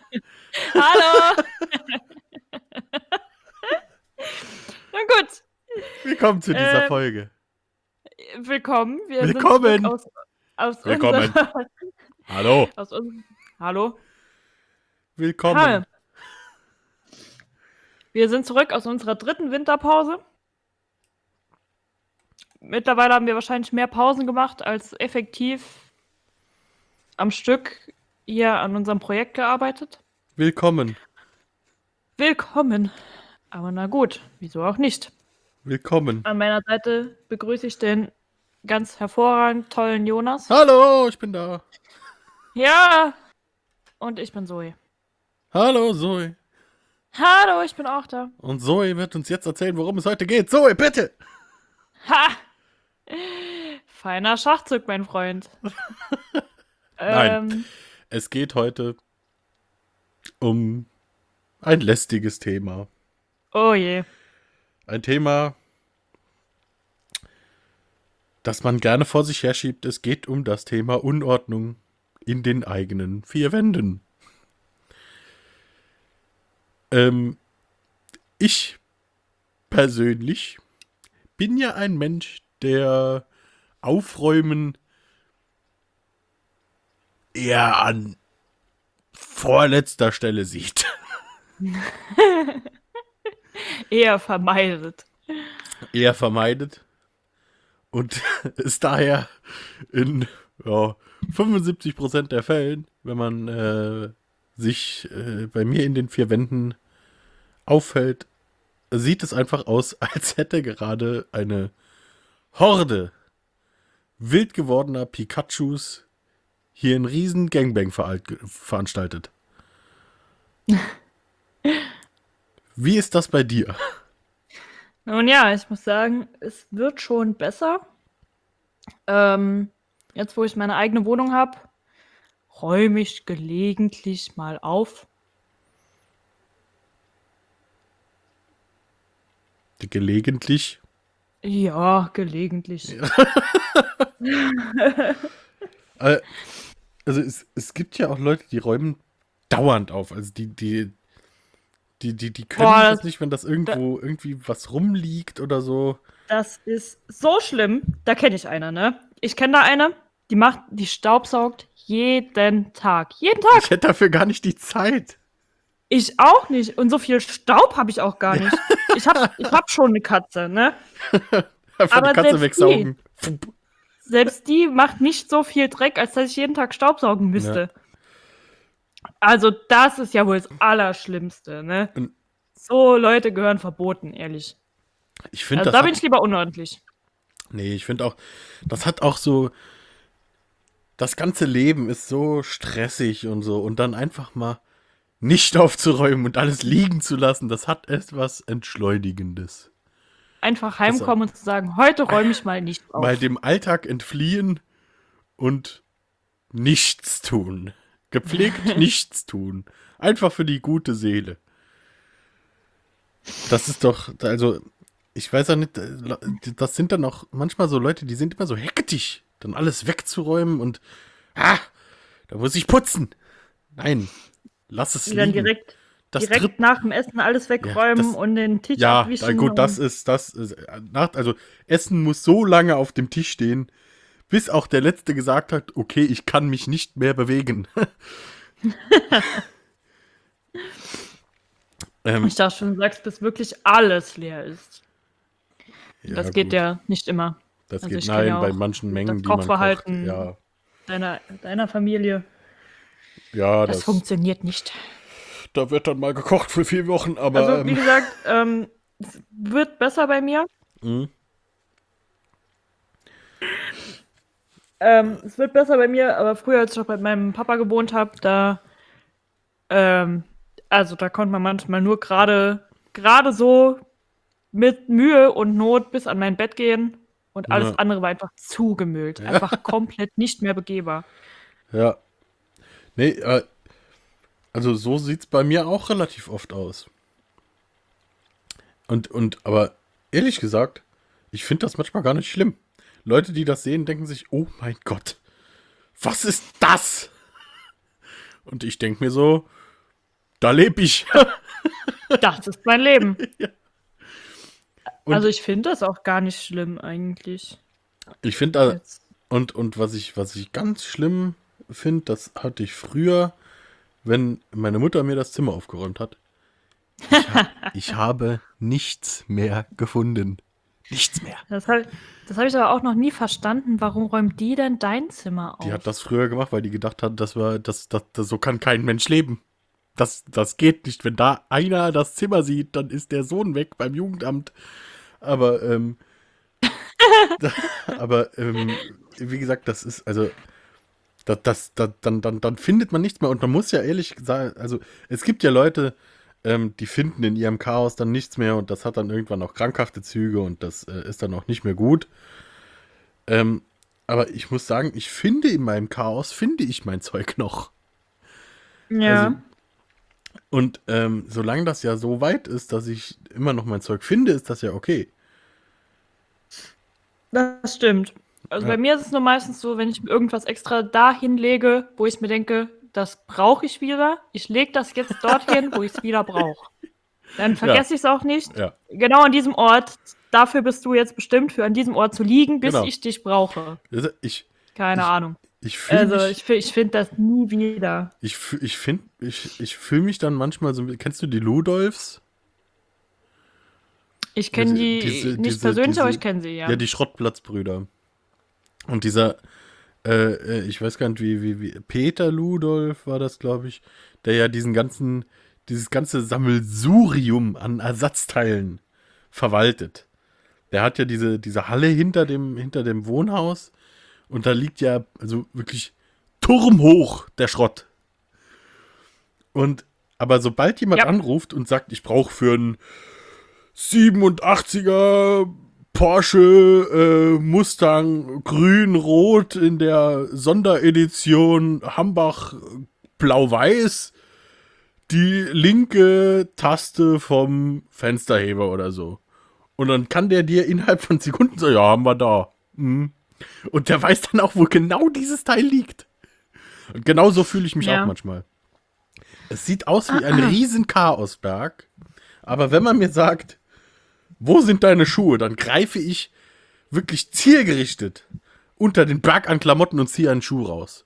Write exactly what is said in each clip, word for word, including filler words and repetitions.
Hallo! Na gut. Willkommen zu dieser Ähm, Folge. willkommen. Wir Willkommen. sind zurück aus, aus Willkommen. unserer... Hallo. Aus un Hallo? Willkommen. Hi. Wir sind zurück aus unserer dritten Winterpause. Mittlerweile haben wir wahrscheinlich mehr Pausen gemacht, als effektiv am Stück hier an unserem Projekt gearbeitet. Willkommen. Willkommen. Aber na gut, wieso auch nicht? Willkommen. An meiner Seite begrüße ich den ganz hervorragend tollen Jonas. Hallo, ich bin da. Ja, und ich bin Zoe. Hallo, Zoe. Hallo, ich bin auch da. Und Zoe wird uns jetzt erzählen, worum es heute geht. Zoe, bitte. Ha! Feiner Schachzug, mein Freund. Nein, ähm, es geht heute um ein lästiges Thema. oh je. Ein Thema, das man gerne vor sich herschiebt. Es geht um das Thema Unordnung in den eigenen vier Wänden. Ähm, ich persönlich bin ja ein Mensch, der Aufräumen eher an vorletzter Stelle sieht. Eher vermeidet. Eher vermeidet. Und ist daher in ja, fünfundsiebzig Prozent der Fällen, wenn man äh, sich äh, bei mir in den vier Wänden auffällt, sieht es einfach aus, als hätte gerade eine Horde wild gewordener Pikachus hier einen riesen Gangbang veranstaltet. Wie ist das bei dir? Nun ja, ich muss sagen, es wird schon besser. Ähm, jetzt, wo ich meine eigene Wohnung habe, räume ich gelegentlich mal auf. Gelegentlich? Ja, gelegentlich. Äh, Also es, es gibt ja auch Leute, die räumen dauernd auf. Also die, die, die, die, die können Boah, das das, nicht, wenn das irgendwo irgendwie was rumliegt oder so. das ist so schlimm. Da kenne ich eine, ne? Ich kenne da eine, die macht, die staubsaugt jeden Tag. Jeden Tag. Ich hätte dafür gar nicht die Zeit. Ich auch nicht. Und so viel Staub habe ich auch gar nicht. Ich habe ich hab schon eine Katze, ne? Einfach Aber die Katze selbst wegsaugen. Selbst die macht nicht so viel Dreck, als dass ich jeden Tag staubsaugen müsste. Ja. Also das ist ja wohl das Allerschlimmste, ne? Und So Leute gehören verboten, ehrlich. ich finde, Also das da bin hat, ich lieber unordentlich. nee, ich finde auch, das hat auch so, das ganze Leben ist so stressig und so. Und dann einfach mal nicht aufzuräumen und alles liegen zu lassen, das hat etwas Entschleunigendes. Einfach heimkommen und zu sagen, heute räume ich mal nicht auf. Mal dem Alltag entfliehen und nichts tun. Gepflegt nichts tun. Einfach für die gute Seele. Das ist doch, also, ich weiß auch nicht, das sind dann auch manchmal so Leute, die sind immer so hektisch, dann alles wegzuräumen und, ah, da muss ich putzen. Nein, lass es Die dann liegen. direkt, Das direkt tritt, nach dem Essen alles wegräumen ja, das, und den Tisch ja, abwischen. gut, das ist, das ist, nach, also, Essen muss so lange auf dem Tisch stehen, bis auch der Letzte gesagt hat, okay, ich kann mich nicht mehr bewegen. ähm, Ich dachte schon, du sagst, bis wirklich alles leer ist. ja, das geht gut. ja nicht immer. Das Also geht, ich kenn nein, ja bei auch manchen Mengen, das die man kocht. Kochverhalten Ja, deiner, deiner Familie. ja Das das, funktioniert nicht. da wird dann mal gekocht für vier Wochen, aber... Also, wie ähm, gesagt, ähm, es wird besser bei mir. mh, Ähm, es wird besser bei mir, aber früher, als ich noch bei meinem Papa gewohnt habe, da, ähm, also da konnte man manchmal nur gerade, gerade so mit Mühe und Not bis an mein Bett gehen und alles ja, andere war einfach zugemüllt, einfach komplett nicht mehr begehbar. ja. Nee, äh, also so sieht's bei mir auch relativ oft aus. Und, und, aber ehrlich gesagt, ich finde das manchmal gar nicht schlimm. Leute, die das sehen, denken sich, oh mein Gott, was ist das? Und ich denke mir so, Da lebe ich. Das ist mein Leben. Und Also ich finde das auch gar nicht schlimm eigentlich. ich finde, da Jetzt. und, und was ich, was ich ganz schlimm finde, das hatte ich früher, wenn meine Mutter mir das Zimmer aufgeräumt hat. Ich, ha ich habe nichts mehr gefunden. Nichts mehr. Das habe das hab ich aber auch noch nie verstanden. Warum räumt die denn dein Zimmer auf? Die hat das früher gemacht, weil die gedacht hat, das war, das, das, das, so kann kein Mensch leben. Das, das geht nicht. Wenn da einer das Zimmer sieht, dann ist der Sohn weg beim Jugendamt. Aber, ähm, da, aber, ähm, wie gesagt, das ist, also, das, das, das, dann, dann, dann findet man nichts mehr. Und man muss ja ehrlich sagen, also, es gibt ja Leute, ähm, die finden in ihrem Chaos dann nichts mehr und das hat dann irgendwann auch krankhafte Züge und das äh, ist dann auch nicht mehr gut. Ähm, aber ich muss sagen, ich finde in meinem Chaos, finde ich mein Zeug noch. Ja, Also, und ähm, solange das ja so weit ist, dass ich immer noch mein Zeug finde, ist das ja okay. das stimmt. Also Ja. bei mir ist es nur meistens so, wenn ich irgendwas extra dahin lege, wo ich mir denke, das brauche ich wieder. Ich lege das jetzt dorthin, wo ich es wieder brauche. Dann vergesse ich es auch nicht. Ja, Genau an diesem Ort. Dafür bist du jetzt bestimmt, für an diesem Ort zu liegen, bis Genau. ich dich brauche. also ich, Keine Ich- Ahnung. ich fühle Also mich, ich, fi- ich finde das nie wieder. ich, fühl- ich finde, ich, ich fühle mich dann manchmal so, kennst du die Ludolfs? Ich kenne Diese- die diese- nicht diese- persönlich, aber diese- ich kenne sie, ja. Ja, die Schrottplatzbrüder. Und dieser, äh, äh, ich weiß gar nicht, wie, wie, wie, Peter Ludolf war das, glaube ich, der ja diesen ganzen, dieses ganze Sammelsurium an Ersatzteilen verwaltet. Der hat ja diese, diese Halle hinter dem, hinter dem Wohnhaus und da liegt ja, also wirklich turmhoch der Schrott. Und, aber sobald jemand Ja. anruft und sagt, ich brauche für einen siebenundachtziger Porsche äh, Mustang grün-rot in der Sonderedition Hambach blau-weiß die linke Taste vom Fensterheber oder so. Und dann kann der dir innerhalb von Sekunden sagen, ja, haben wir da. Mhm. Und der weiß dann auch, wo genau dieses Teil liegt. Und genau so fühle ich mich Ja. auch manchmal. Es sieht aus wie ein riesen Chaosberg, aber wenn man mir sagt, wo sind deine Schuhe, dann greife ich wirklich zielgerichtet unter den Berg an Klamotten und ziehe einen Schuh raus.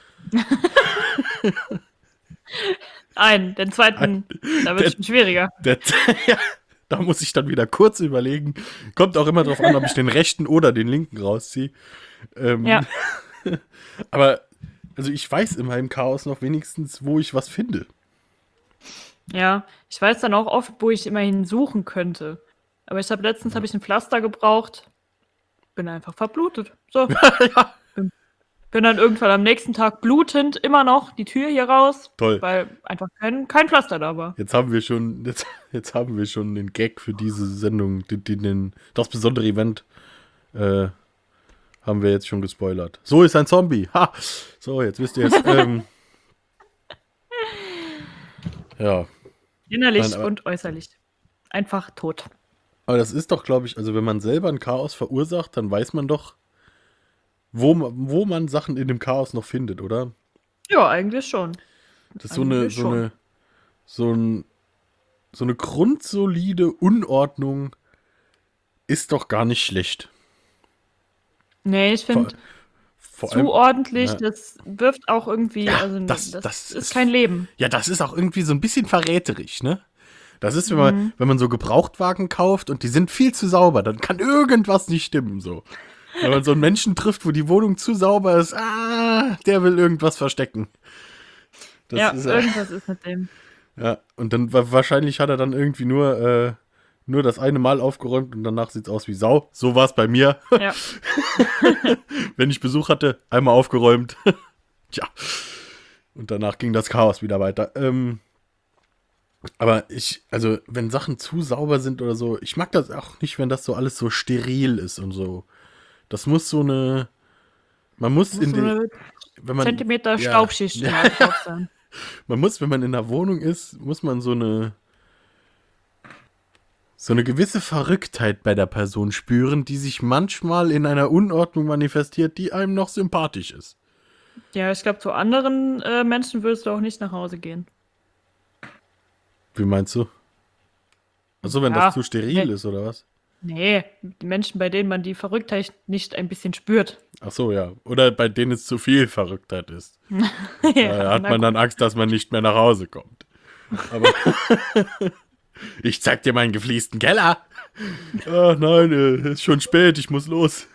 Ein, den zweiten, da wird es schon schwieriger. Der, ja, da muss ich dann wieder kurz überlegen. Kommt auch immer drauf an, ob ich den rechten oder den linken rausziehe. Ähm, Ja. Aber, also ich weiß in meinem Chaos noch wenigstens, wo ich was finde. Ja, ich weiß dann auch oft, wo ich immerhin suchen könnte. Aber ich habe letztens habe ich ein Pflaster gebraucht, bin einfach verblutet. So. bin, bin dann irgendwann am nächsten Tag blutend immer noch die Tür hier raus, Toll. weil einfach kein, kein Pflaster da war. Jetzt haben wir schon, jetzt, jetzt haben wir schon den Gag für diese Sendung, den, den, den, das besondere Event, äh, haben wir jetzt schon gespoilert. So ist ein Zombie. Ha! So, jetzt wisst ihr es. ähm, ja. Innerlich Nein, aber- und äußerlich. Einfach tot. Aber das ist doch, glaube ich, also wenn man selber ein Chaos verursacht, dann weiß man doch, wo, ma- wo man Sachen in dem Chaos noch findet, oder? Ja, eigentlich schon. Das ist so eine, Eigentlich so schon. eine, so ein, so eine grundsolide Unordnung ist doch gar nicht schlecht. Nee, ich finde, Vor zu ordentlich, ja. das wirft auch irgendwie, Ja, also das- das, das ist ist- kein Leben. Ja, das ist auch irgendwie so ein bisschen verräterisch, ne? Das ist, wenn man, Mhm. wenn man so Gebrauchtwagen kauft und die sind viel zu sauber, dann kann irgendwas nicht stimmen, so. Wenn man so einen Menschen trifft, wo die Wohnung zu sauber ist, ah, der will irgendwas verstecken. Das Ja, ist, irgendwas ist mit dem. ja, und dann wa- wahrscheinlich hat er dann irgendwie nur, äh, nur das eine Mal aufgeräumt und danach sieht's aus wie Sau. So war's bei mir. Ja. Wenn ich Besuch hatte, einmal aufgeräumt. Tja. Und danach ging das Chaos wieder weiter. Ähm, aber ich, also, wenn Sachen zu sauber sind oder so, ich mag das auch nicht, wenn das so alles so steril ist und so. Das muss so eine, man muss Muss in so den, eine wenn man, Zentimeter ja. Staubschicht Ja. mal drauf sein. man muss, wenn man in der Wohnung ist, muss man so eine, so eine gewisse Verrücktheit bei der Person spüren, die sich manchmal in einer Unordnung manifestiert, die einem noch sympathisch ist. Ja, ich glaube, zu anderen äh, Menschen würdest du auch nicht nach Hause gehen. Wie meinst du? Achso, wenn Ja, das zu steril nee. ist, oder was? Nee, die Menschen, bei denen man die Verrücktheit nicht ein bisschen spürt. Ach so, ja. Oder bei denen es zu viel Verrücktheit ist. Da Ja, hat na man gut. dann Angst, dass man nicht mehr nach Hause kommt. Aber ich zeig dir meinen gefliesten Keller. Ah, nein, äh, ist schon spät, ich muss los.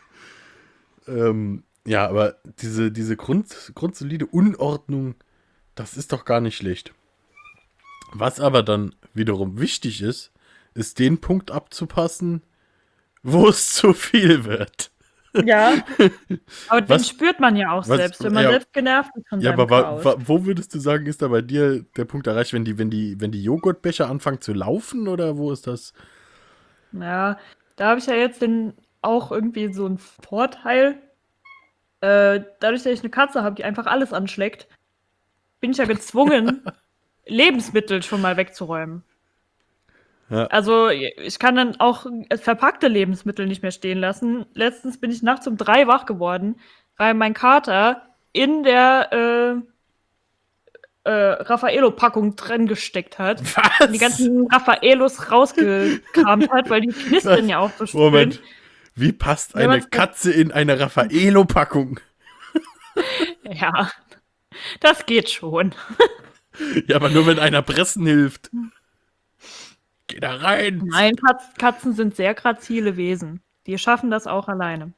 Ähm, ja, aber diese, diese Grund, grundsolide Unordnung, das ist doch gar nicht schlecht. Was aber dann wiederum wichtig ist, ist den Punkt abzupassen, wo es zu viel wird. Ja, aber den Was, spürt man ja auch was, selbst, wenn man ja, selbst genervt ist von ja, seinem aber wa, Chaos. wa, wo würdest du sagen, ist da bei dir der Punkt erreicht, wenn die, wenn die, wenn die Joghurtbecher anfangen zu laufen, oder wo ist das? Ja, da habe ich ja jetzt den, auch irgendwie so einen Vorteil. Äh, dadurch, dass ich eine Katze habe, die einfach alles anschlägt, bin ich ja gezwungen, Lebensmittel schon mal wegzuräumen. Ja. Also ich kann dann auch verpackte Lebensmittel nicht mehr stehen lassen. Letztens bin ich nachts um drei wach geworden, weil mein Kater in der äh, äh, Raffaello-Packung drin gesteckt hat und die Was? ganzen Raffaellos rausgekramt hat, weil die knistern Was? ja auch so schön. Moment. Wie passt Wenn eine man's- Katze in eine Raffaello-Packung? Ja, das geht schon. Ja, aber nur wenn einer pressen hilft. Geh da rein. Nein, Katz Katzen sind sehr grazile Wesen. Die schaffen das auch alleine.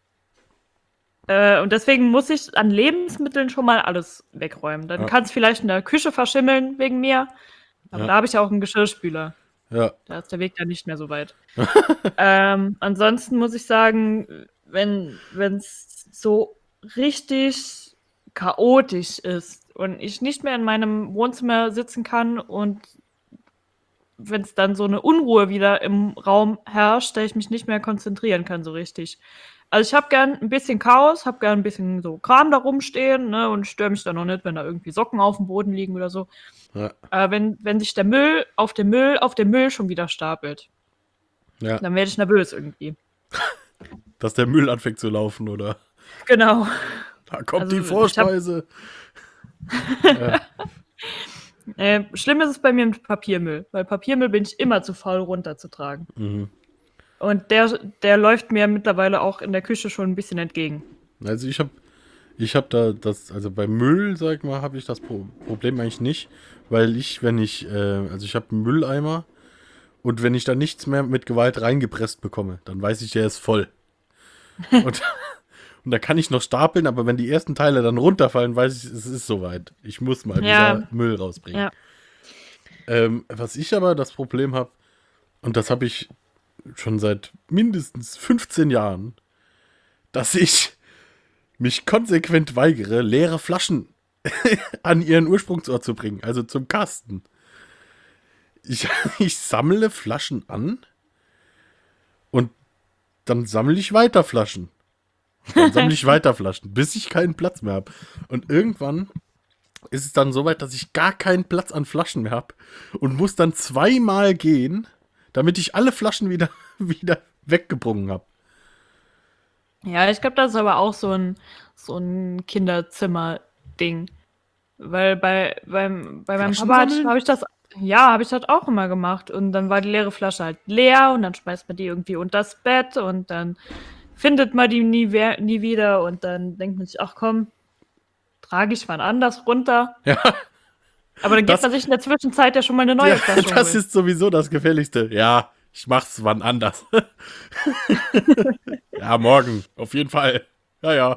Äh, und deswegen muss ich an Lebensmitteln schon mal alles wegräumen. Dann Ja. kann es vielleicht in der Küche verschimmeln wegen mir, aber Ja. da habe ich ja auch einen Geschirrspüler. Ja. Da ist der Weg dann nicht mehr so weit. ähm, ansonsten muss ich sagen, wenn es so richtig chaotisch ist und ich nicht mehr in meinem Wohnzimmer sitzen kann und wenn es dann so eine Unruhe wieder im Raum herrscht, dass ich mich nicht mehr konzentrieren kann so richtig. Also ich habe gern ein bisschen Chaos, habe gern ein bisschen so Kram da rumstehen, ne, und störe mich dann auch nicht, wenn da irgendwie Socken auf dem Boden liegen oder so. Ja. Aber wenn, wenn sich der Müll auf dem Müll auf dem Müll schon wieder stapelt, Ja. dann werde ich nervös irgendwie. Dass der Müll anfängt zu laufen, oder? Genau. Da kommt Also, die ich Vorspeise. Ja. Äh, schlimm ist es bei mir mit Papiermüll, weil Papiermüll bin ich immer zu faul runterzutragen. Mhm. Und der, der läuft mir mittlerweile auch in der Küche schon ein bisschen entgegen. Also ich habe ich hab da das, also bei Müll, sag ich mal, habe ich das Pro Problem eigentlich nicht, weil ich, wenn ich, äh, also ich habe einen Mülleimer und wenn ich da nichts mehr mit Gewalt reingepresst bekomme, dann weiß ich, der ist voll. Und, und da kann ich noch stapeln, aber wenn die ersten Teile dann runterfallen, weiß ich, es ist soweit. Ich muss mal Ja. wieder Müll rausbringen. Ja. Ähm, was ich aber das Problem habe, und das habe ich schon seit mindestens fünfzehn Jahren, dass ich mich konsequent weigere, leere Flaschen an ihren Ursprungsort zu bringen, also zum Kasten. Ich, ich sammle Flaschen an und dann sammle ich weiter Flaschen. Und dann sammle ich weiter Flaschen, bis ich keinen Platz mehr habe. Und irgendwann ist es dann so weit, dass ich gar keinen Platz an Flaschen mehr habe und muss dann zweimal gehen, damit ich alle Flaschen wieder, wieder weggebrungen habe. Ja, ich glaube, das ist aber auch so ein, so ein Kinderzimmer-Ding. Weil bei, beim, bei meinem Flaschen Papa sammeln? habe ich das, ja, habe ich das auch immer gemacht. Und dann war die leere Flasche halt leer und dann schmeißt man die irgendwie unters Bett und dann findet man die nie, wer- nie wieder und dann denkt man sich, ach komm, trage ich wann anders runter. Ja, Aber dann Das- gibt man sich in der Zwischenzeit ja schon mal eine neue ja Flasche das holen. ist sowieso das Gefährlichste. Ja, ich mach's wann anders. Ja, morgen, auf jeden Fall. Ja, ja.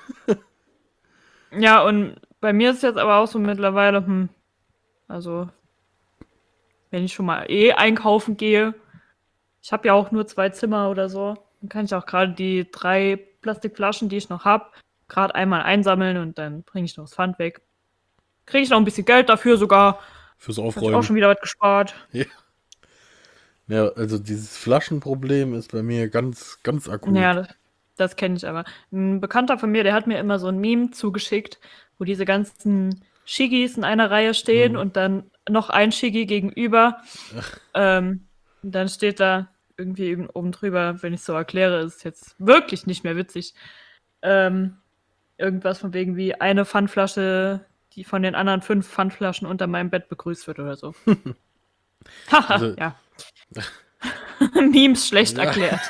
Ja, und bei mir ist es jetzt aber auch so mittlerweile, hm, also wenn ich schon mal eh einkaufen gehe, ich habe ja auch nur zwei Zimmer oder so, dann kann ich auch gerade die drei Plastikflaschen, die ich noch habe, gerade einmal einsammeln und dann bringe ich noch das Pfand weg. Kriege ich noch ein bisschen Geld dafür sogar. Fürs Habe ich auch Aufräumen. schon wieder was gespart. Ja, also dieses Flaschenproblem ist bei mir ganz, ganz akut. Ja, das, das kenne ich aber. Ein Bekannter von mir, der hat mir immer so ein Meme zugeschickt, wo diese ganzen Shigis in einer Reihe stehen und dann noch ein Shigi gegenüber. Ähm, und dann steht da irgendwie oben drüber, wenn ich so erkläre, ist jetzt wirklich nicht mehr witzig. Ähm, irgendwas von wegen wie eine Pfandflasche, die von den anderen fünf Pfandflaschen unter meinem Bett begrüßt wird oder so. Haha, Also, ja. Memes schlecht Ja. erklärt.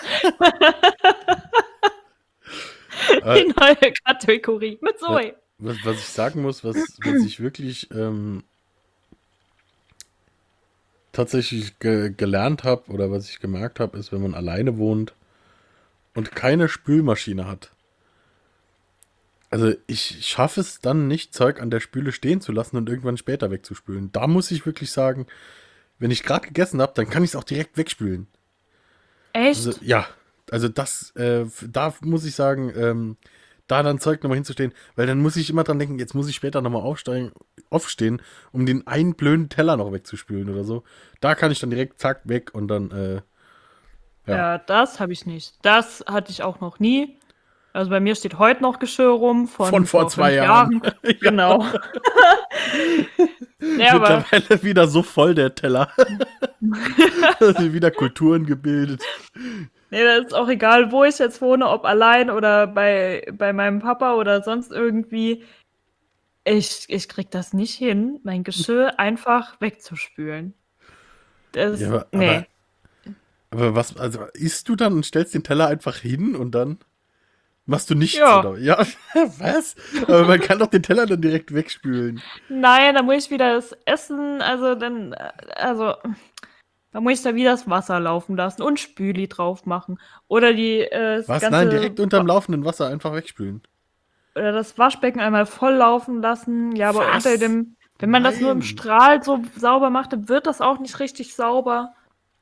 äh, Die neue Kategorie mit Zoe. was, was ich sagen muss, was, was ich wirklich ähm, tatsächlich ge gelernt habe oder was ich gemerkt habe, ist, wenn man alleine wohnt und keine Spülmaschine hat. Also ich schaffe es dann nicht, Zeug an der Spüle stehen zu lassen und irgendwann später wegzuspülen. Da muss ich wirklich sagen, wenn ich gerade gegessen habe, dann kann ich es auch direkt wegspülen. Echt? Also ja, also das, äh, da muss ich sagen, ähm, da dann Zeug nochmal hinzustehen, weil dann muss ich immer dran denken, jetzt muss ich später nochmal aufsteigen, aufstehen, um den einen blöden Teller noch wegzuspülen oder so. Da kann ich dann direkt zack weg und dann, äh, ja. Ja, das habe ich nicht. Das hatte ich auch noch nie. Also bei mir steht heute noch Geschirr rum von, Von vor zwei fünf Jahren. Ja. Genau. Ja, aber Mittlerweile wieder so voll der Teller. Also wieder Kulturen gebildet. nee, das ist auch egal, wo ich jetzt wohne, ob allein oder bei, bei meinem Papa oder sonst irgendwie. Ich, ich krieg das nicht hin, mein Geschirr einfach wegzuspülen. Das, Ja, aber, nee. aber, aber was, also isst du dann und stellst den Teller einfach hin und dann machst du nichts, Ja. oder? Ja, was? Aber man kann doch den Teller dann direkt wegspülen. Nein, dann muss ich wieder das Essen, also dann, äh, also, dann muss ich da wieder das Wasser laufen lassen und Spüli drauf machen. Oder die, äh, das Was? ganze, Nein, direkt unterm laufenden Wasser einfach wegspülen. oder das Waschbecken einmal voll laufen lassen. Ja, aber Was? unter dem, wenn man das nur im Nein. Strahl so sauber macht, dann wird das auch nicht richtig sauber.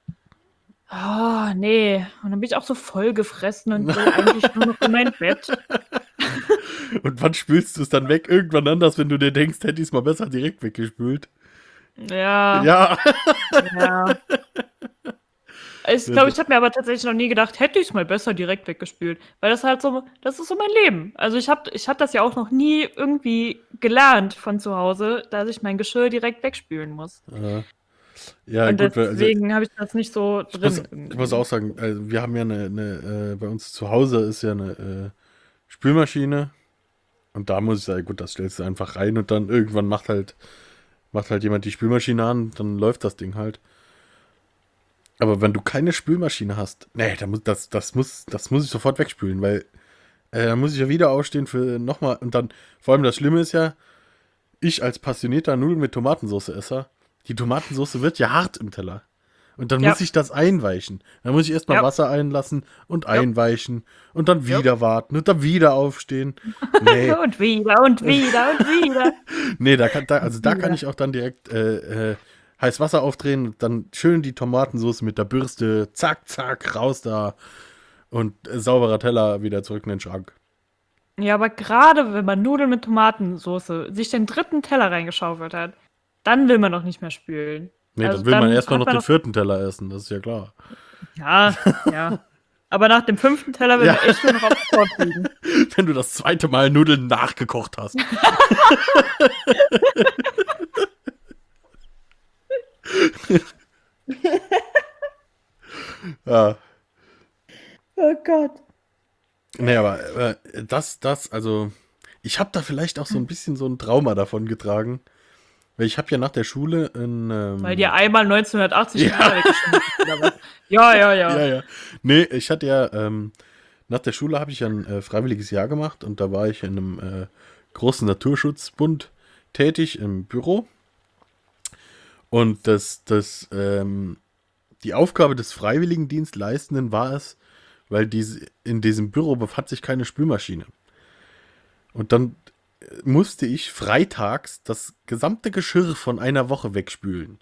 Oh, nee. Und dann bin ich auch so voll gefressen und will eigentlich nur noch in mein Bett. Und wann spülst du es dann weg? Irgendwann anders, wenn du dir denkst, hätte ich es mal besser direkt weggespült. Ja. Ja. Ja. Ich glaube, ich habe mir aber tatsächlich noch nie gedacht, hätte ich es mal besser direkt weggespült. Weil das halt so, das ist so mein Leben. Also ich habe ich hab das ja auch noch nie irgendwie gelernt von zu Hause, dass ich mein Geschirr direkt wegspülen muss. Äh, ja, Und gut, weil, also, deswegen habe ich das nicht so ich, muss, drin. ich muss auch sagen, also wir haben ja eine, eine äh, bei uns zu Hause ist ja eine äh, Spülmaschine. Und da muss ich sagen, gut, das stellst du einfach rein und dann irgendwann macht halt, macht halt jemand die Spülmaschine an, dann läuft das Ding halt. Aber wenn du keine Spülmaschine hast, nee, da muss, das, das, muss, das muss ich sofort wegspülen, weil äh, dann muss ich ja wieder aufstehen für nochmal. Und dann, vor allem das Schlimme ist ja, ich als passionierter Nudeln mit Tomatensauce-Esser, die Tomatensauce wird ja hart im Teller. Und dann Ja. muss ich das einweichen. Dann muss ich erstmal Ja. Wasser einlassen und Ja. einweichen und dann Ja. wieder warten und dann wieder aufstehen. Nee, Und wieder und wieder und wieder. nee, da kann, da, also da kann Ja. ich auch dann direkt äh, äh, heiß Wasser aufdrehen und dann schön die Tomatensauce mit der Bürste, zack, zack, raus da und äh, sauberer Teller wieder zurück in den Schrank. Ja, aber gerade wenn man Nudeln mit Tomatensauce sich den dritten Teller reingeschaufelt hat, dann will man doch nicht mehr spülen. Nee, Also dann will man dann erstmal hat noch man den doch- vierten Teller essen, das ist ja klar. Ja, ja. Aber nach dem fünften Teller will Ja. man echt nur noch auf den Kopf liegen. Wenn du das zweite Mal Nudeln nachgekocht hast. Ja. Oh Gott. Nee, aber äh, das, das, also, ich habe da vielleicht auch so ein bisschen so ein Trauma davon getragen. Weil ich habe ja nach der Schule ein. Ähm, Weil dir einmal neunzehnhundertachtzig Ja. Teller weggeschnitten ist, oder was? Ja, ja, ja. Ja, ja. Nee, ich hatte ja, ähm, nach der Schule habe ich ja ein äh, freiwilliges Jahr gemacht und da war ich in einem äh, großen Naturschutzbund tätig im Büro. Und das, das, ähm, die Aufgabe des Freiwilligendienstleistenden war es, weil diese, in diesem Büro befand sich keine Spülmaschine. Und dann äh, musste ich freitags das gesamte Geschirr von einer Woche wegspülen.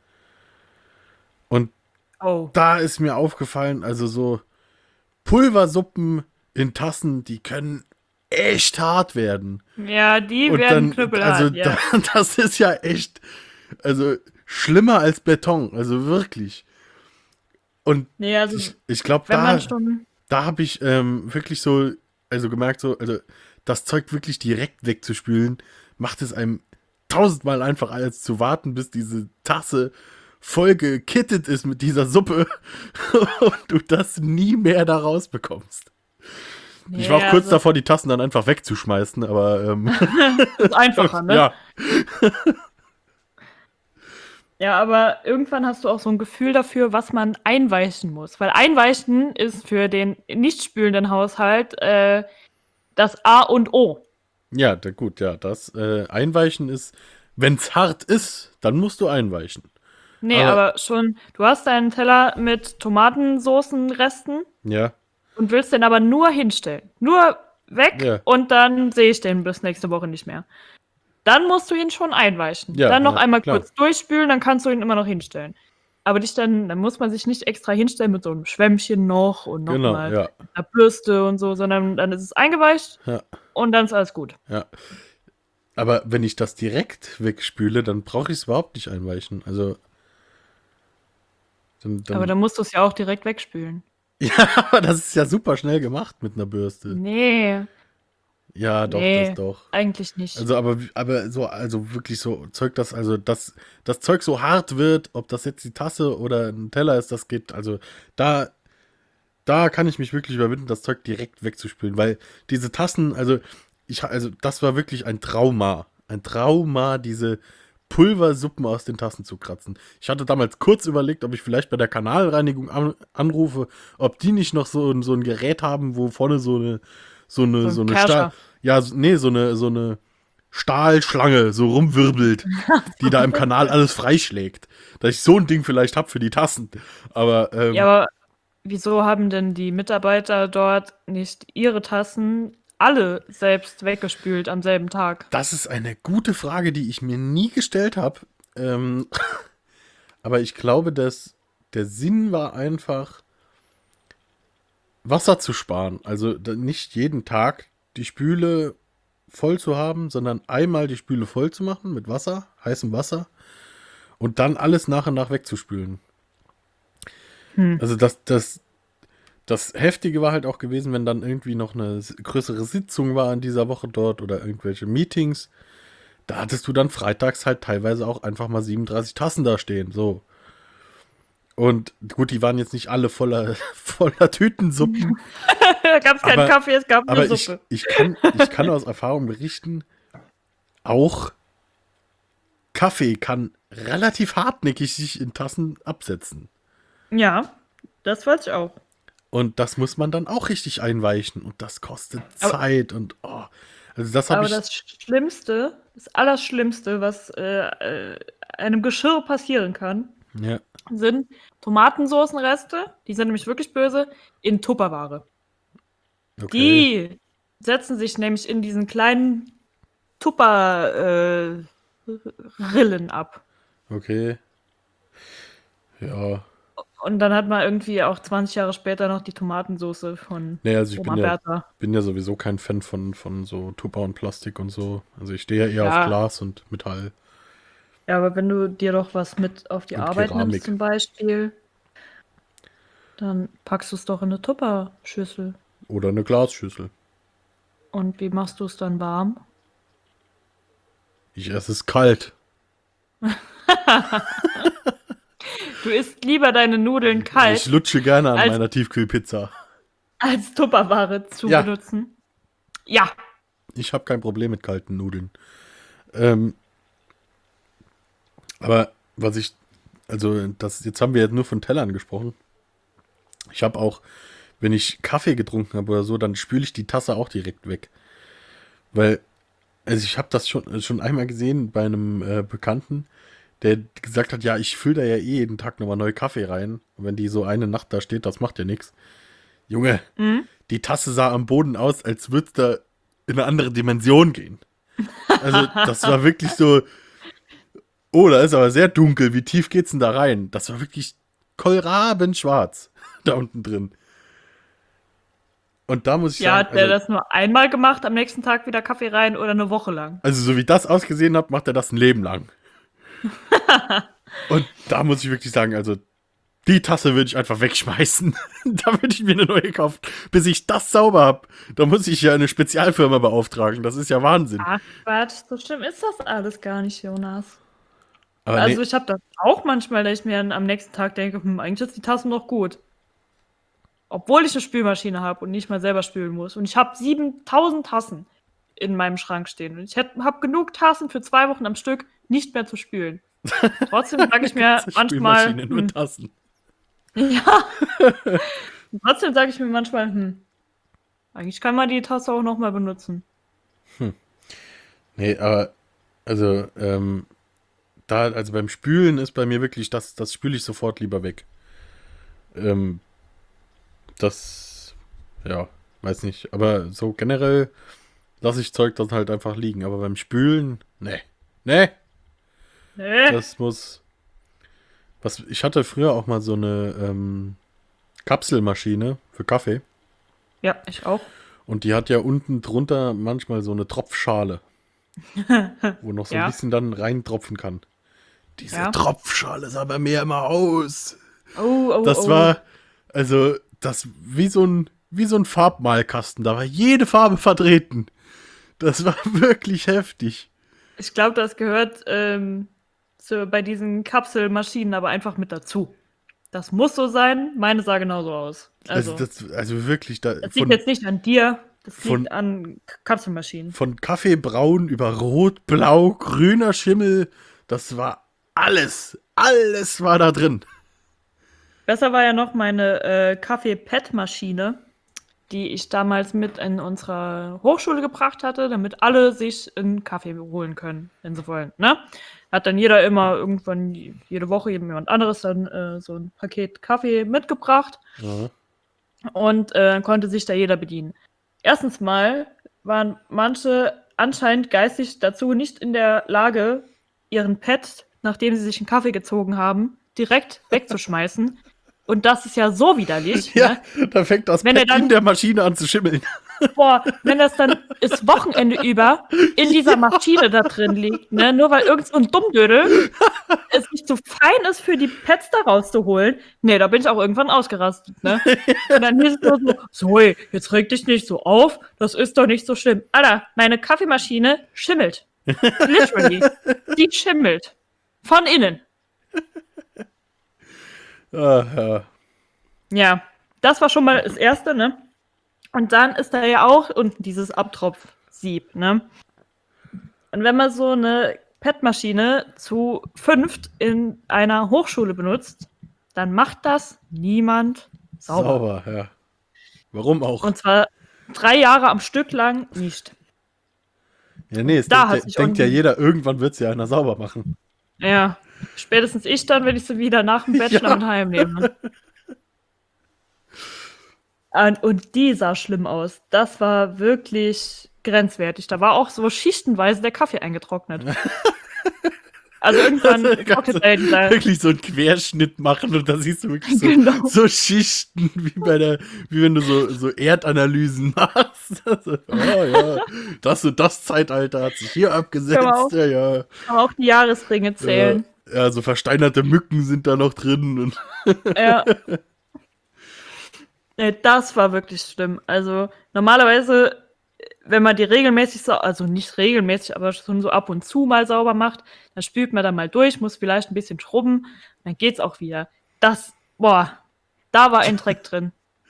Und Oh. da ist mir aufgefallen, also so Pulversuppen in Tassen, die können echt hart werden. Ja, die Und werden dann, knüppelhart, also ja. da, das ist ja echt, also schlimmer als Beton, also wirklich. Und Nee, also, ich, ich glaube, wenn da, man schon. da habe ich ähm, wirklich so, also gemerkt, so, also das Zeug wirklich direkt wegzuspülen, macht es einem tausendmal einfacher, als zu warten, bis diese Tasse voll gekittet ist mit dieser Suppe und du das nie mehr da rausbekommst. Ich war auch Nee, kurz also, davor, die Tassen dann einfach wegzuschmeißen, aber ähm, das ist einfacher, ne? ja, Ja, aber irgendwann hast du auch so ein Gefühl dafür, was man einweichen muss. Weil einweichen ist für den nicht spülenden Haushalt äh, das A und O. Ja, da, gut, ja, das äh, Einweichen ist, wenn es hart ist, dann musst du einweichen. Nee, Aber, aber schon, du hast deinen Teller mit Tomatensoßenresten ja, und willst den aber nur hinstellen. Nur weg ja, und dann sehe ich den bis nächste Woche nicht mehr. Dann musst du ihn schon einweichen. ja, Dann noch ja, einmal klar. kurz durchspülen, dann kannst du ihn immer noch hinstellen. Aber dich dann, dann muss man sich nicht extra hinstellen mit so einem Schwämmchen noch und Genau, nochmal ja, mit einer Bürste und so, sondern dann ist es eingeweicht ja, und dann ist alles gut. ja. Aber wenn ich das direkt wegspüle, dann brauche ich es überhaupt nicht einweichen. Also, dann, Aber dann dann musst du es ja auch direkt wegspülen. ja, aber das ist ja super schnell gemacht mit einer Bürste. Nee, Ja, doch, das nee, doch. eigentlich nicht. Also, aber, aber so, also wirklich so Zeug, das, also, dass das Zeug so hart wird, ob das jetzt die Tasse oder ein Teller ist, das geht, also, da, da kann ich mich wirklich überwinden, das Zeug direkt wegzuspülen, weil diese Tassen, also, ich, also, das war wirklich ein Trauma. Ein Trauma, diese Pulversuppen aus den Tassen zu kratzen. Ich hatte damals kurz überlegt, ob ich vielleicht bei der Kanalreinigung an, anrufe, ob die nicht noch so, so ein Gerät haben, wo vorne so eine, so eine, So so ein eine Stahl, Kerscher. ja, so- nee, so eine, so eine Stahlschlange so rumwirbelt, die da im Kanal alles freischlägt. Dass ich so ein Ding vielleicht hab für die Tassen. Aber, ähm, Ja, aber wieso haben denn die Mitarbeiter dort nicht ihre Tassen alle selbst weggespült am selben Tag? das ist eine gute Frage, die ich mir nie gestellt habe. Ähm, aber ich glaube, dass der Sinn war einfach, Wasser zu sparen. Also da- nicht jeden Tag die Spüle voll zu haben, sondern einmal die Spüle voll zu machen mit Wasser, heißem Wasser, und dann alles nach und nach wegzuspülen. Hm. Also das, das, das Heftige war halt auch gewesen, wenn dann irgendwie noch eine s- größere Sitzung war in dieser Woche dort oder irgendwelche Meetings. Da hattest du dann freitags halt teilweise auch einfach mal siebenunddreißig Tassen da stehen. So. Und gut, die waren jetzt nicht alle voller, voller Tütensuppen. Da gab es keinen Aber- Kaffee, es gab Aber eine ich, Suppe. ich, kann, ich kann aus Erfahrung berichten, auch Kaffee kann relativ hartnäckig sich in Tassen absetzen. Ja, das weiß ich auch. Und das muss man dann auch richtig einweichen. Und das kostet Aber- Zeit. Und oh, also das habe Aber ich. das Schlimmste, das Allerschlimmste, was äh, äh, einem Geschirr passieren kann, Ja, sind Tomatensoßenreste, die sind nämlich wirklich böse, in Tupperware. okay. Die setzen sich nämlich in diesen kleinen Tupper-Rillen äh, ab. Okay. Ja. Und dann hat man irgendwie auch zwanzig Jahre später noch die Tomatensoße von Nee, also ich Oma bin ja, Bertha. bin ja sowieso kein Fan von, von so Tupper und Plastik und so. Also ich stehe ja eher Ja. auf Glas und Metall. Ja, aber wenn du dir doch was mit auf die Und Arbeit Keramik. nimmst zum Beispiel, dann packst du es doch in eine Tupperschüssel. Oder eine Glasschüssel. Und wie machst du es dann warm? Ich esse es kalt. Du isst lieber deine Nudeln kalt, Ich lutsche gerne an als- meiner Tiefkühlpizza. als Tupperware zu Ja. benutzen. Ja. Ich habe kein Problem mit kalten Nudeln. Ähm, aber was ich, also das, jetzt haben wir jetzt nur von Tellern gesprochen. Ich habe auch, wenn ich Kaffee getrunken habe oder so, dann spüle ich die Tasse auch direkt weg. Weil, also ich habe das schon, schon einmal gesehen bei einem äh, Bekannten, der gesagt hat, ja, ich fülle da ja eh jeden Tag nochmal neu Kaffee rein. Und wenn die so eine Nacht da steht, das macht ja nichts. Junge, Mhm. die Tasse sah am Boden aus, als würde es da in eine andere Dimension gehen. Also, das war wirklich so. Oh, da ist aber sehr dunkel. Wie tief geht's denn da rein? Das war wirklich kohlrabenschwarz da unten drin. Und da muss ich Ja, sagen, hat der also, das nur einmal gemacht, am nächsten Tag wieder Kaffee rein oder eine Woche lang? also so wie das ausgesehen hat, macht er das ein Leben lang. Und da muss ich wirklich sagen, also die Tasse würde ich einfach wegschmeißen. Da würde ich mir eine neue kaufen. Bis ich das sauber habe, da muss ich ja eine Spezialfirma beauftragen. Das ist ja Wahnsinn. Ach Quatsch, so schlimm ist das alles gar nicht, Jonas. Aber Also nee, ich habe das auch manchmal, dass ich mir dann am nächsten Tag denke, hm, eigentlich ist die Tasse noch gut. Obwohl ich eine Spülmaschine habe und nicht mal selber spülen muss. Und ich habe siebentausend Tassen in meinem Schrank stehen. Und ich habe genug Tassen für zwei Wochen am Stück nicht mehr zu spülen. Trotzdem sage ich mir manchmal, Spülmaschinen mit hm, Tassen. ja, trotzdem sage ich mir manchmal, hm, eigentlich kann man die Tasse auch nochmal benutzen. Nee, aber, also, ähm, da, also beim Spülen ist bei mir wirklich, das, das spüle ich sofort lieber weg. Ähm, das, ja, weiß nicht. Aber so generell lasse ich Zeug dann halt einfach liegen. Aber beim Spülen, nee. Nee, Nee. das muss. Was, ich hatte früher auch mal so eine ähm, Kapselmaschine für Kaffee. Ja, ich auch. Und die hat ja unten drunter manchmal so eine Tropfschale, wo noch so ein Ja, bisschen dann reintropfen kann. Diese ja. Tropfschale sah bei mir immer aus. Oh, oh, Das oh. war, also, das wie so ein, wie so ein Farbmalkasten. Da war jede Farbe vertreten. Das war wirklich heftig. Ich glaube, das gehört ähm, zu, bei diesen Kapselmaschinen aber einfach mit dazu. Das muss so sein. Meine sah genauso aus. Also, Also, das, also wirklich, da, das liegt von, jetzt nicht an dir. Das von, liegt an K- Kapselmaschinen. von Kaffeebraun über Rot, Blau, grüner Schimmel. Das war alles. Alles war da drin. Besser war ja noch meine äh, Kaffee-Pet-Maschine, die ich damals mit in unserer Hochschule gebracht hatte, damit alle sich einen Kaffee holen können, wenn sie wollen. Ne? Hat dann jeder immer irgendwann jede Woche jemand anderes dann äh, so ein Paket Kaffee mitgebracht Ja. und äh, konnte sich da jeder bedienen. Erstens mal waren manche anscheinend geistig dazu nicht in der Lage, ihren Pet, nachdem sie sich einen Kaffee gezogen haben, direkt wegzuschmeißen. Und das ist ja so widerlich. Ja, Ne? da fängt das Wenn er Pad dann- in der Maschine an zu schimmeln. Boah, wenn das dann das Wochenende über in dieser Maschine da drin liegt, ne, nur weil irgend so ein Dummdödel es nicht so fein ist, für die Pets da rauszuholen, ne, da bin ich auch irgendwann ausgerastet, ne. Und dann hieß es nur so, Zoe, jetzt reg dich nicht so auf, das ist doch nicht so schlimm. Alter, meine Kaffeemaschine schimmelt. Literally. Die schimmelt. Von innen. Ah, ja. Ja, das war schon mal das Erste, ne? Und dann ist da ja auch unten dieses Abtropfsieb, ne? Und wenn man so eine P E T-Maschine zu fünft in einer Hochschule benutzt, dann macht das niemand sauber. Sauber, ja. Warum auch? Und zwar drei Jahre am Stück lang nicht. Ja, nee, es da hat denkt, sich ja, denkt ja unten- jeder, irgendwann wird es ja einer sauber machen. Ja, spätestens ich dann, wenn ich sie wieder nach dem Bachelor Ja. mit heimnehme. Und, und die sah schlimm aus. Das war wirklich grenzwertig. Da war auch so schichtenweise der Kaffee eingetrocknet. Also irgendwann Also, kannst trocknet du er dieser. wirklich so einen Querschnitt machen und da siehst du wirklich so, Genau. so Schichten, wie bei der, wie wenn du so, so Erdanalysen machst. Also, oh ja, das und das Zeitalter hat sich hier abgesetzt. Genau. Ja, ja. Aber auch die Jahresringe zählen. Ja, ja, so versteinerte Mücken sind da noch drin. Und Ja. Nee, das war wirklich schlimm. Also normalerweise, wenn man die regelmäßig, sau- also nicht regelmäßig, aber schon so ab und zu mal sauber macht, dann spült man da mal durch, muss vielleicht ein bisschen schrubben, dann geht's auch wieder. Das, boah, da war ein Dreck drin.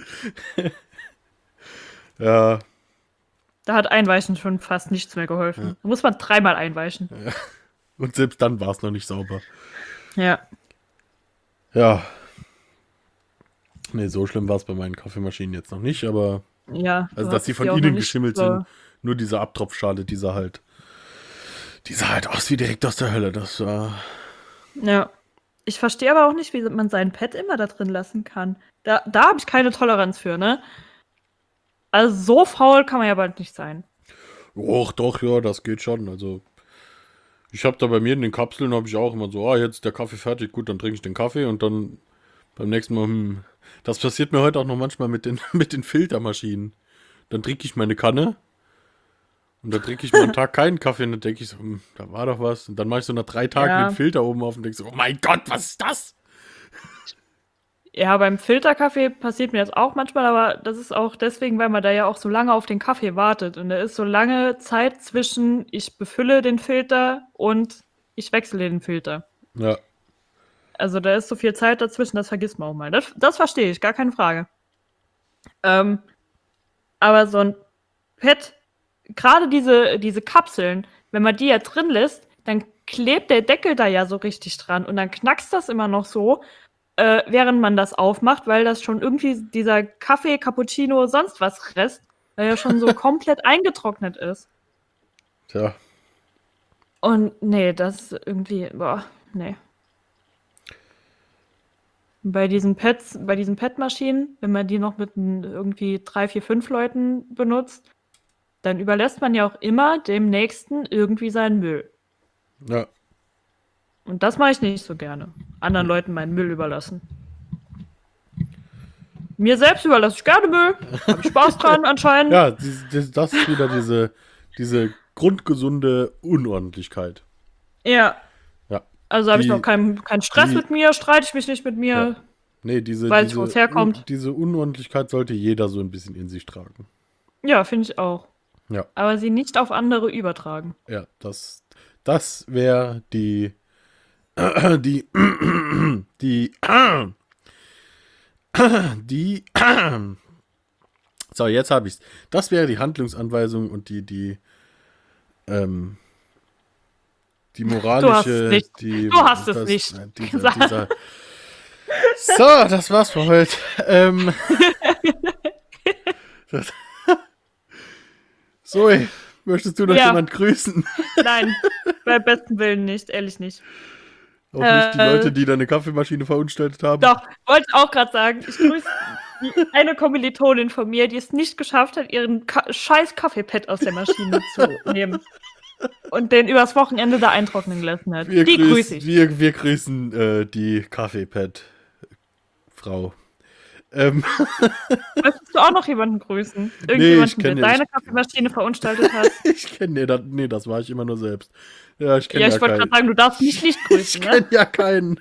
ja, Da hat Einweichen schon fast nichts mehr geholfen. Da muss man dreimal einweichen. und selbst dann war es noch nicht sauber. Ja. Ja. Nee, so schlimm war es bei meinen Kaffeemaschinen jetzt noch nicht, aber Ja. also du dass hast die von auch noch innen nicht geschimmelt so- sind, nur diese Abtropfschale, die sah halt, die sah halt aus wie direkt aus der Hölle. Das war, Ja. Ich verstehe aber auch nicht, wie man sein Pet immer da drin lassen kann. Da, da habe ich keine Toleranz für, ne? Also so faul kann man ja bald nicht sein. Och, doch, ja, das geht schon. Also ich habe da bei mir in den Kapseln habe ich auch immer so, ah, jetzt ist der Kaffee fertig, gut, dann trinke ich den Kaffee und dann beim nächsten Mal, hm, das passiert mir heute auch noch manchmal mit den, mit den Filtermaschinen. Dann trinke ich meine Kanne und dann trinke ich mal einen Tag keinen Kaffee und dann denke ich so, hm, da war doch was. Und dann mache ich so nach drei Tagen Ja. den Filter oben auf und denke so, oh mein Gott, was ist das? Ja, beim Filterkaffee passiert mir das auch manchmal, aber das ist auch deswegen, weil man da ja auch so lange auf den Kaffee wartet. Und da ist so lange Zeit zwischen, ich befülle den Filter und ich wechsle den Filter. Ja, Also da ist so viel Zeit dazwischen, das vergisst man auch mal. Das, das verstehe ich, gar keine Frage. Ähm, aber so ein Pet, gerade diese, diese Kapseln, wenn man die ja drin lässt, dann klebt der Deckel da ja so richtig dran und dann knackst das immer noch so, äh, während man das aufmacht, weil das schon irgendwie dieser Kaffee, Cappuccino, sonst was Rest, der ja schon so komplett eingetrocknet ist. Tja. Und nee, das ist irgendwie, boah, nee. Bei diesen Pets, bei diesen Pet-Maschinen, wenn man die noch mit n- irgendwie drei, vier, fünf Leuten benutzt, dann überlässt man ja auch immer dem Nächsten irgendwie seinen Müll. Ja. Und das mache ich nicht so gerne. Anderen Leuten meinen Müll überlassen. Mir selbst überlasse ich gerne Müll. Habe ich Spaß dran anscheinend. Ja, dies- dies- das ist wieder diese, diese grundgesunde Unordentlichkeit. Ja. Ja. Also habe ich Die- noch keinen keinen Stress die- mit mir, streite ich mich nicht mit mir. Ja. Nee, diese, Weiß ich, diese, wo es herkommt. Un- diese Unordentlichkeit sollte jeder so ein bisschen in sich tragen. Ja, finde ich auch. Ja. Aber sie nicht auf andere übertragen. Ja, das, das wäre die, die, die, die, so, jetzt habe ich's. Das wäre die Handlungsanweisung und die, die, ähm, die moralische, nicht. die, Du hast es das, nicht äh, Dieser, gesagt. dieser, so, das war's für heute. Ähm, das, Zoe, möchtest du noch Ja. jemand grüßen? Nein, beim besten Willen nicht, ehrlich nicht. Auch nicht die Äh, Leute, die deine Kaffeemaschine verunstaltet haben? Doch, wollte ich auch gerade sagen. Ich grüße die eine Kommilitonin von mir, die es nicht geschafft hat, ihren Ka scheiß Kaffeepad aus der Maschine zu nehmen. Und den übers Wochenende da eintrocknen gelassen hat. Wir die grüßen, grüße ich. Wir, wir grüßen äh, die Kaffeepad-Frau. Ähm, Möchtest du auch noch jemanden grüßen? ich Irgendjemanden, kenn der ja- deine ich- Kaffeemaschine verunstaltet hat? ich kenne nee, das, nee, das war ich immer nur selbst. Ja, ich kenne Ja, ja, ich wollte keinen. gerade sagen, du darfst mich nicht Ich grüßen, ne? kenne ja keinen.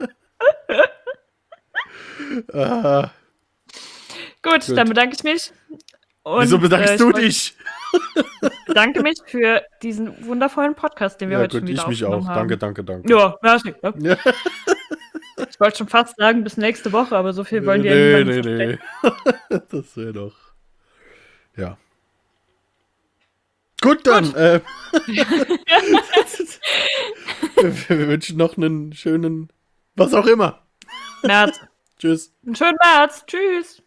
ah, Gut, Gut. dann bedanke ich mich. Und, wieso bedankst äh, ich du wollte- dich? bedanke mich für diesen wundervollen Podcast, den wir Ja heute gut, schon wieder ich mich aufgenommen auch. haben. Danke, danke, danke. Ja, ja, ist nicht, ne? Ja. Ich wollte schon fast sagen, bis nächste Woche, aber so viel wollen die nee, ja nee, niemandem nee. Das wäre doch. Ja. Gut, dann. Äh, wir, wir wünschen noch einen schönen, was auch immer. März. Tschüss. Einen schönen März. Tschüss.